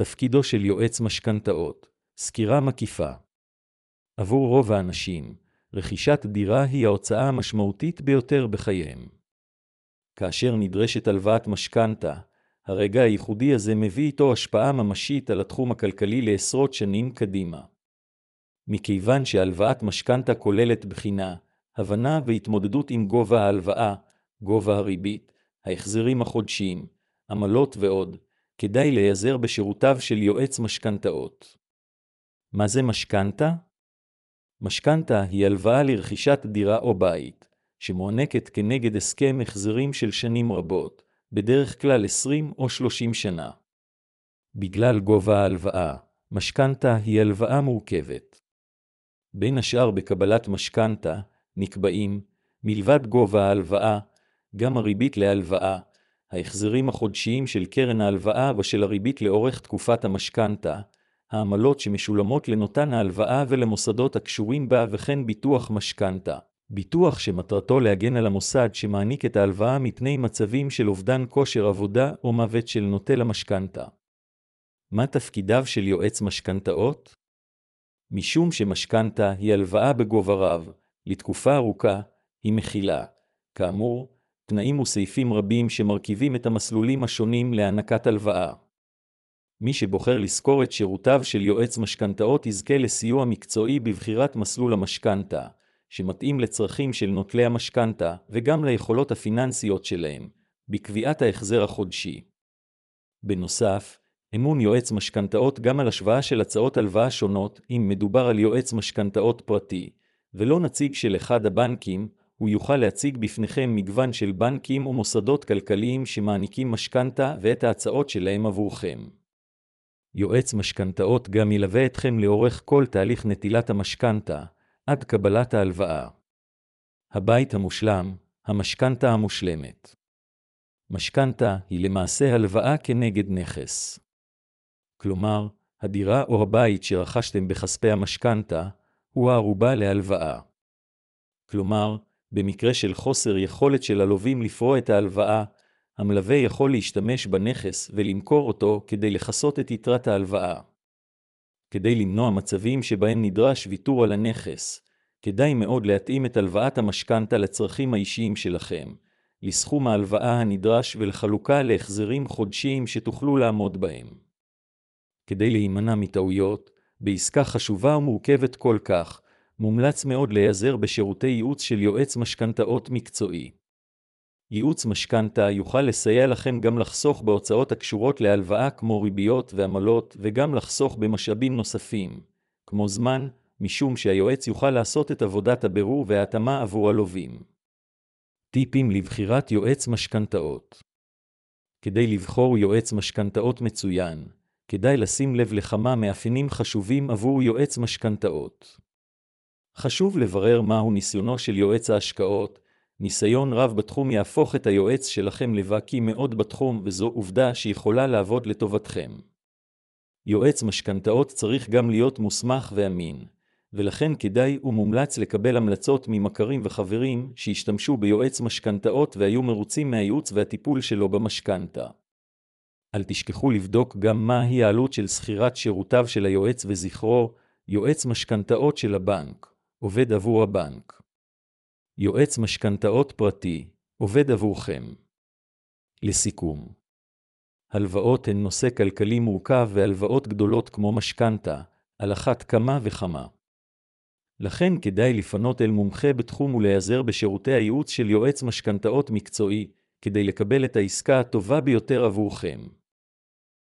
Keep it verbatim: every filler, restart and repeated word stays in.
תפקידו של יועץ משכנתאות. סקירה מקיפה. עבור רוב האנשים, רכישת דירה היא ההוצאה המשמעותית ביותר בחייהם. כאשר נדרשת הלוואת משכנתה, הרגע הייחודי הזה מביא איתו השפעה ממשית על התחום הכלכלי לעשרות שנים קדימה. מכיוון שהלוואת משכנתה כוללת בחינה, הבנה והתמודדות עם גובה ההלוואה, גובה הריבית, ההחזרים החודשיים, עמלות ועוד, כדאי להיעזר בשירותיו של יועץ משכנתאות. מה זה משכנתה? משכנתה היא הלוואה לרכישת דירה או בית, שמוענקת כנגד הסכם החזרים של שנים רבות, בדרך כלל עשרים או שלושים שנה. בגלל גובה ההלוואה, משכנתה היא הלוואה מורכבת. בין השאר בקבלת משכנתה, נקבעים, מלבד גובה ההלוואה, גם הריבית להלוואה, ההחזרים החודשיים של קרן ההלוואה ושל הריבית לאורך תקופת המשכנתה, העמלות שמשולמות לנותן ההלוואה ולמוסדות הקשורים בה וכן ביטוח משכנתה. ביטוח שמטרתו להגן על המוסד שמעניק את ההלוואה מפני מצבים של אובדן כושר עבודה או מוות של נוטל המשכנתה. מה תפקידיו של יועץ משכנתאות? משום שמשכנתה היא הלוואה בגובה רב, לתקופה ארוכה, היא מכילה, כאמור, תנאים וסעיפים רבים שמרכיבים את המסלולים השונים להענקת הלוואה. מי שבוחר לזכור את שירותיו של יועץ משכנתאות יזכה לסיוע מקצועי בבחירת מסלול המשכנתה, שמתאים לצרכים של נוטלי המשכנתה וגם ליכולות הפיננסיות שלהם, בקביעת ההחזר החודשי. בנוסף, אמון יועץ משכנתאות גם על השוואה של הצעות הלוואה שונות אם מדובר על יועץ משכנתאות פרטי, ולא נציג של אחד הבנקים, הוא יוכל להציג בפניכם מגוון של בנקים ומוסדות כלכליים שמעניקים משכנתה ואת ההצעות שלהם עבורכם. יועץ משכנתאות גם ילווה אתכם לאורך כל תהליך נטילת המשכנתה, עד קבלת ההלוואה. הבית המושלם, המשכנתה המושלמת. משכנתה היא למעשה הלוואה כנגד נכס. כלומר, הדירה או הבית שרכשתם בכספי המשכנתה, הוא הערובה להלוואה. כלומר, במקרה של חוסר יכולת של הלווים לפרוע את ההלוואה, המלווה יכול להשתמש בנכס ולמכור אותו כדי לכסות את יתרת ההלוואה. כדי למנוע מצבים שבהם נדרש ויתור על הנכס, כדאי מאוד להתאים את הלוואת המשכנתה לצרכים האישיים שלכם, לסכום ההלוואה הנדרש ולחלוקה להחזרים חודשיים שתוכלו לעמוד בהם. כדי להימנע מטעויות, בעסקה חשובה ומורכבת כל כך, מומלץ מאוד להיעזר בשירותי ייעוץ של יועץ משכנתאות מקצועי. ייעוץ משכנתה יוכל לסייע לכם גם לחסוך בהוצאות הקשורות להלוואה כמו ריביות ועמלות וגם לחסוך במשאבים נוספים, כמו זמן, משום שהיועץ יוכל לעשות את עבודת הבירור וההתאמה עבור הלווים. טיפים לבחירת יועץ משכנתאות. כדי לבחור יועץ משכנתאות מצוין, כדאי לשים לב לכמה מאפיינים חשובים עבור יועץ משכנתאות. חשוב לברר מהו ניסיונו של יועץ ההשקעות. ניסיון רב בתחום יהפוך את היועץ שלכם לבקי מאוד בתחום, וזו עובדה שיכולה לעבוד לטובתכם. יועץ משכנתאות צריך גם להיות מוסמך ואמין, ולכן כדאי ומומלץ לקבל המלצות ממכרים וחברים שהשתמשו ביועץ משכנתאות והיו מרוצים מהייעוץ והטיפול שלו במשכנתה. אל תשכחו לבדוק גם מהי העלות של שכירת שירותיו של היועץ וזכרו, יועץ משכנתאות של הבנק, עובד עבור הבנק. יועץ משכנתאות פרטי, עובד עבורכם. לסיכום, הלוואות הן נושא כלכלי מורכב והלוואות גדולות כמו משכנתה, על אחת כמה וכמה. לכן כדאי לפנות אל מומחה בתחום ולהיעזר בשירותי הייעוץ של יועץ משכנתאות מקצועי, כדי לקבל את העסקה הטובה ביותר עבורכם.